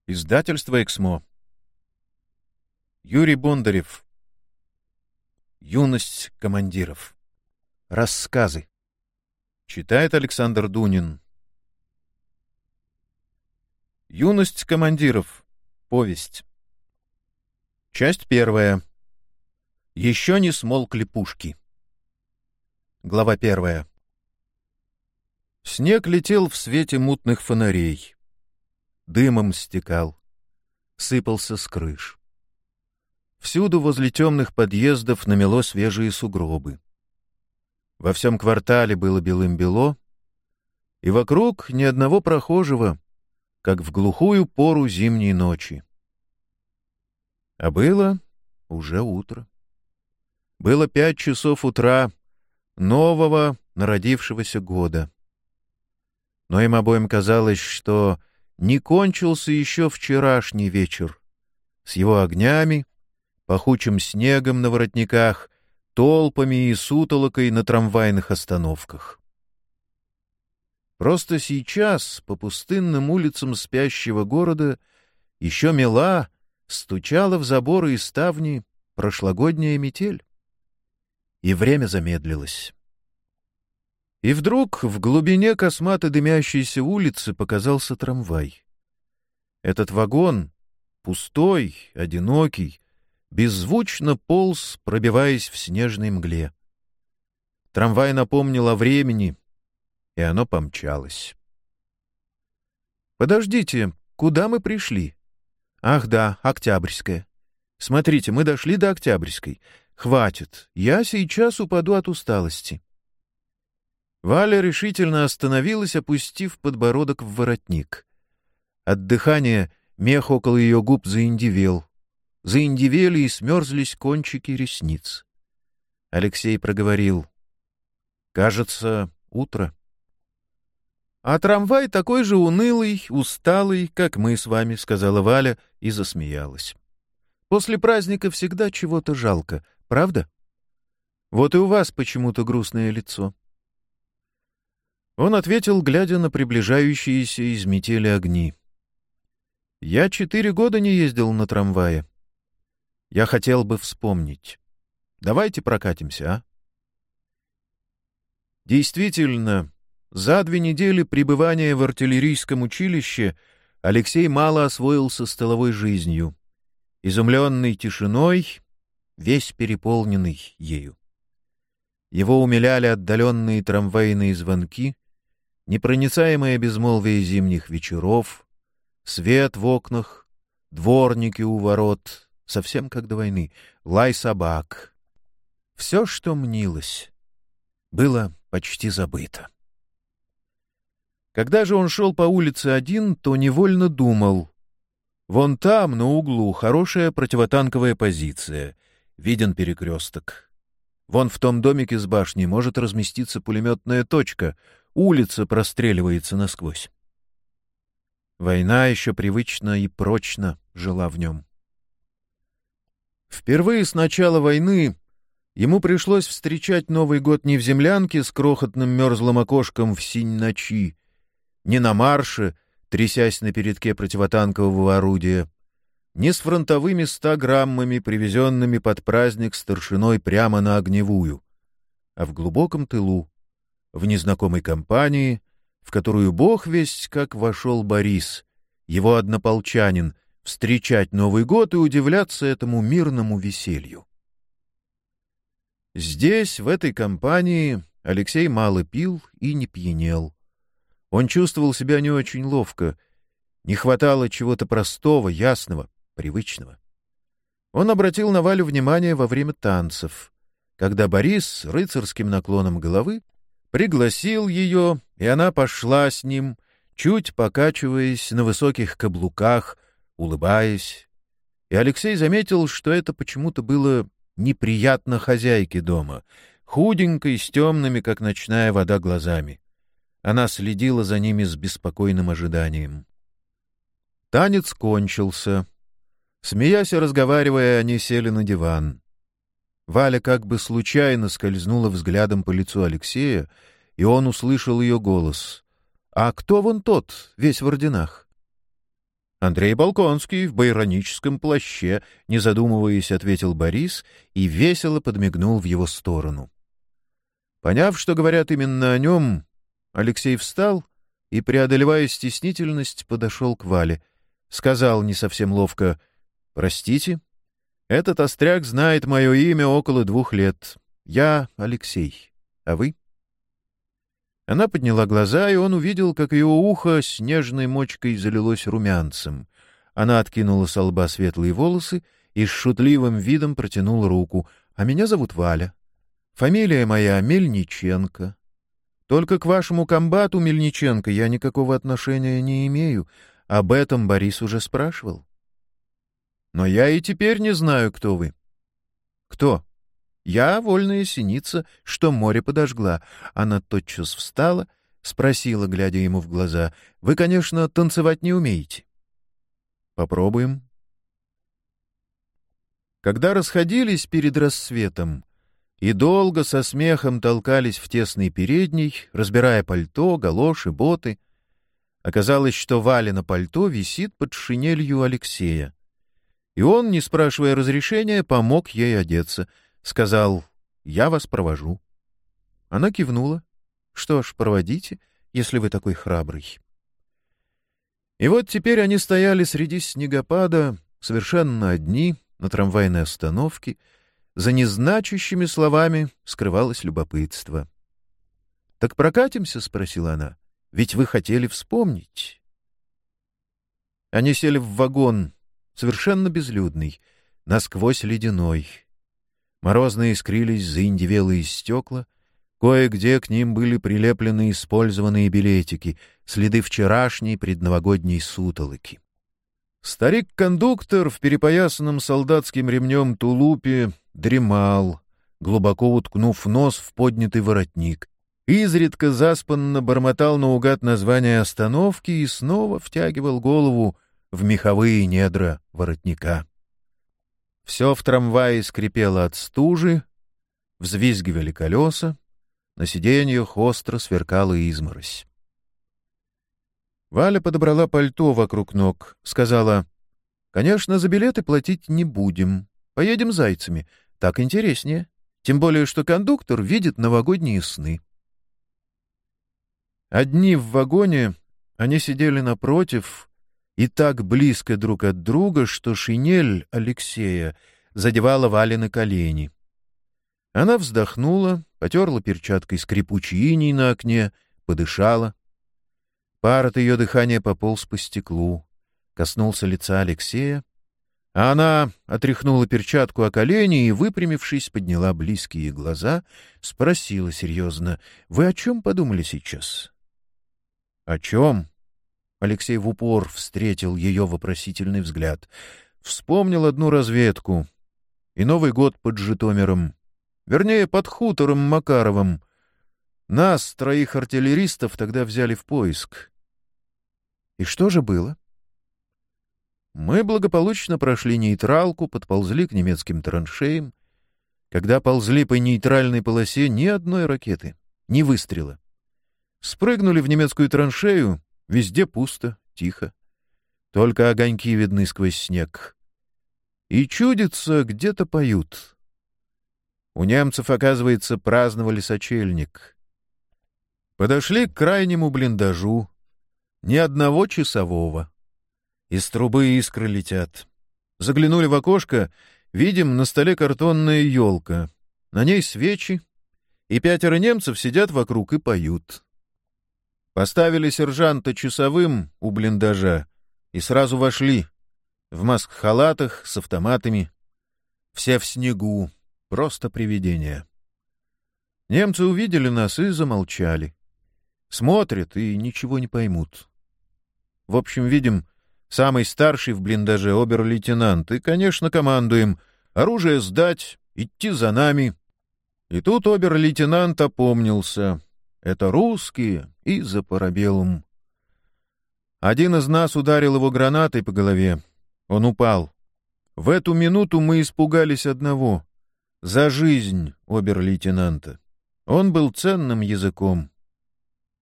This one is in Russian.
Издательство «Эксмо». Юрий Бондарев. Юность командиров. Рассказы. Читает Александр Дунин. Юность командиров. Повесть. Часть первая. Еще не смолкли пушки. Глава первая. Снег летел в свете мутных фонарей. Дымом стекал. Сыпался с крыш. Всюду возле темных подъездов намело свежие сугробы. Во всем квартале было белым-бело, и вокруг ни одного прохожего, как в глухую пору зимней ночи. А было уже утро. Было 5 часов утра нового народившегося года. Но им обоим казалось, что не кончился еще вчерашний вечер с его огнями, пахучим снегом на воротниках, толпами и сутолокой на трамвайных остановках. Просто сейчас по пустынным улицам спящего города еще мела, стучала в заборы и ставни прошлогодняя метель. И время замедлилось. И вдруг в глубине космато дымящейся улицы показался трамвай. Этот вагон, пустой, одинокий, беззвучно полз, пробиваясь в снежной мгле. Трамвай напомнил о времени, и оно помчалось. «Подождите, куда мы пришли?» «Ах да, Октябрьская. Смотрите, мы дошли до Октябрьской. Хватит, я сейчас упаду от усталости». Валя решительно остановилась, опустив подбородок в воротник. От дыхания мех около ее губ заиндевел. Заиндевели и смерзлись кончики ресниц. Алексей проговорил: «Кажется, утро». «А трамвай такой же унылый, усталый, как мы с вами», — сказала Валя и засмеялась. «После праздника всегда чего-то жалко, правда? Вот и у вас почему-то грустное лицо». Он ответил, глядя на приближающиеся из метели огни. «Я 4 года не ездил на трамвае. Я хотел бы вспомнить. Давайте прокатимся, а?» Действительно, за 2 недели пребывания в артиллерийском училище Алексей мало освоился с тыловой жизнью, изумленный тишиной, весь переполненный ею. Его умиляли отдаленные трамвайные звонки, непроницаемое безмолвие зимних вечеров, свет в окнах, дворники у ворот, совсем как до войны, лай собак. Все, что мнилось, было почти забыто. Когда же он шел по улице один, то невольно думал: вон там, на углу, хорошая противотанковая позиция, виден перекресток. Вон в том домике с башней может разместиться пулеметная точка, улица простреливается насквозь. Война еще привычно и прочно жила в нем. Впервые с начала войны ему пришлось встречать Новый год не в землянке с крохотным мерзлым окошком в синь ночи, не на марше, трясясь на передке противотанкового орудия, не с фронтовыми 100 граммами, привезенными под праздник старшиной прямо на огневую, а в глубоком тылу, в незнакомой компании, в которую бог весть как вошел Борис, его однополчанин, встречать Новый год и удивляться этому мирному веселью. Здесь, в этой компании, Алексей мало пил и не пьянел. Он чувствовал себя не очень ловко, не хватало чего-то простого, ясного, привычного. Он обратил на Валю внимание во время танцев, когда Борис с рыцарским наклоном головы пригласил ее, и она пошла с ним, чуть покачиваясь на высоких каблуках, улыбаясь. И Алексей заметил, что это почему-то было неприятно хозяйке дома, худенькой, с темными, как ночная вода, глазами. Она следила за ними с беспокойным ожиданием. Танец кончился. Смеясь и разговаривая, они сели на диван. Валя как бы случайно скользнула взглядом по лицу Алексея, и он услышал ее голос. «А кто вон тот, весь в орденах?» Андрей Болконский в байроническом плаще, не задумываясь, ответил Борис и весело подмигнул в его сторону. Поняв, что говорят именно о нем, Алексей встал и, преодолевая стеснительность, подошел к Вале. Сказал не совсем ловко: «Простите, этот остряк знает мое имя около 2 лет. Я Алексей. А вы?» Она подняла глаза, и он увидел, как ее ухо с нежной мочкой залилось румянцем. Она откинула со лба светлые волосы и с шутливым видом протянула руку. «А меня зовут Валя. Фамилия моя Мельниченко. Только к вашему комбату Мельниченко я никакого отношения не имею. Об этом Борис уже спрашивал. Но я и теперь не знаю, кто вы». «Кто?» «Я вольная синица, что море подожгла». Она тотчас встала, спросила, глядя ему в глаза: «Вы, конечно, танцевать не умеете?» «Попробуем». Когда расходились перед рассветом и долго со смехом толкались в тесной передней, разбирая пальто, галоши, боты, оказалось, что Валина пальто висит под шинелью Алексея. И он, не спрашивая разрешения, помог ей одеться. Сказал: «Я вас провожу». Она кивнула. «Что ж, проводите, если вы такой храбрый». И вот теперь они стояли среди снегопада, совершенно одни, на трамвайной остановке. За незначащими словами скрывалось любопытство. «Так прокатимся?» — спросила она. «Ведь вы хотели вспомнить». Они сели в вагон, совершенно безлюдный, насквозь ледяной. Морозно искрились заиндевелые стекла, кое-где к ним были прилеплены использованные билетики, следы вчерашней предновогодней сутолоки. Старик-кондуктор в перепоясанном солдатским ремнем тулупе дремал, глубоко уткнув нос в поднятый воротник, изредка заспанно бормотал наугад название остановки и снова втягивал голову в меховые недра воротника. Все в трамвае скрипело от стужи, взвизгивали колеса, на сиденьях остро сверкала изморозь. Валя подобрала пальто вокруг ног, сказала: «Конечно, за билеты платить не будем. Поедем зайцами, так интереснее. Тем более, что кондуктор видит новогодние сны». Одни в вагоне, они сидели напротив и так близко друг от друга, что шинель Алексея задевала Валины колени. Она вздохнула, потерла перчаткой скрипучий иней на окне, подышала. Пар от ее дыхания пополз по стеклу, коснулся лица Алексея, а она отряхнула перчатку о колени и, выпрямившись, подняла близкие глаза, спросила серьезно: «Вы о чем подумали сейчас?» «О чем?» Алексей в упор встретил ее вопросительный взгляд. Вспомнил одну разведку и Новый год под Житомиром, вернее, под хутором Макаровым. Нас, 3 артиллеристов, тогда взяли в поиск. И что же было? Мы благополучно прошли нейтралку, подползли к немецким траншеям. Когда ползли по нейтральной полосе, ни одной ракеты, ни выстрела. Спрыгнули в немецкую траншею, везде пусто, тихо. Только огоньки видны сквозь снег. И чудится, где-то поют. У немцев, оказывается, праздновали сочельник. Подошли к крайнему блиндажу. Ни одного часового. Из трубы искры летят. Заглянули в окошко, видим, на столе картонная елка. На ней свечи, и 5 немцев сидят вокруг и поют. Поставили сержанта часовым у блиндажа и сразу вошли. В маск-халатах, с автоматами. Все в снегу. Просто привидения. Немцы увидели нас и замолчали. Смотрят и ничего не поймут. В общем, видим, самый старший в блиндаже обер-лейтенант, и, конечно, командуем: оружие сдать, идти за нами. И тут обер-лейтенант опомнился. Это русские, и за парабеллум. Один из нас ударил его гранатой по голове. Он упал. В эту минуту мы испугались одного — за жизнь обер-лейтенанта. Он был ценным языком.